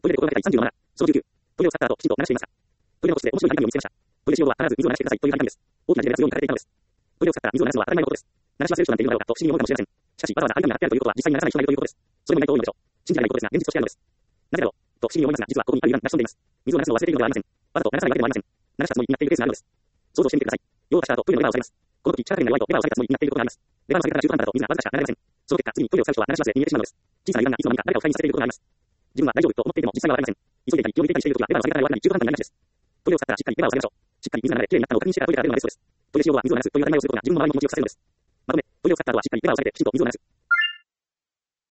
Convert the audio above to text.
トイレで心がけたい37。その19。トイレを使った後、きちんと流していますか？トイレの個室で面白い中身を見つけました。トイレ使用後は必ず水を流してくださいという張り紙です。大きな事例が強いに書かれていたのです。トイレを使ったら水を流すのは当たり前のことです。流し忘れる人なんているのだろうかと不思議に思うかもしれません。しかし、わざわざ張り紙が貼ってあるということは実際に流さない人がいるということです。それも意外と多いのでしょう。信じられないことですが、現実としてあるのです。なぜだろうと不思議に思いますが、実はここにある油断が潜んでいます。水を流すのを忘れているのではありません。わざと流さないわけでもありません。流したつもりになっているケースがあるのです。想像してみてください。用を足した後、トイレのレバーを押さえます。この時、力加減が弱いとレバーを下げたつもりになっていることがあります。レバーの下げ方が中途半端だと水がわずかしか流れません。その結果、次にトイレを使う人は流し忘れに逃げてしまうのです。小さな油断がいつの間にか誰かを不快にさせていることがあります。自分は大丈夫と思っていても実際はわかりません。急いでいたり、気を抜いたりしている時はレバーの下げ方が悪くなり中途半端になりがちです。トイレを使ったらしっかりレバーを下げましょう。しっかり水が流れ、きれいになったのを確認してからトイレから出るのがベストです。トイレ使用後は水を流すという当たり前をすることが自分の周りにも気をつかせるのです。まとめ、トイレを使った後はしっかりレバーを下げてきちんと水を流す。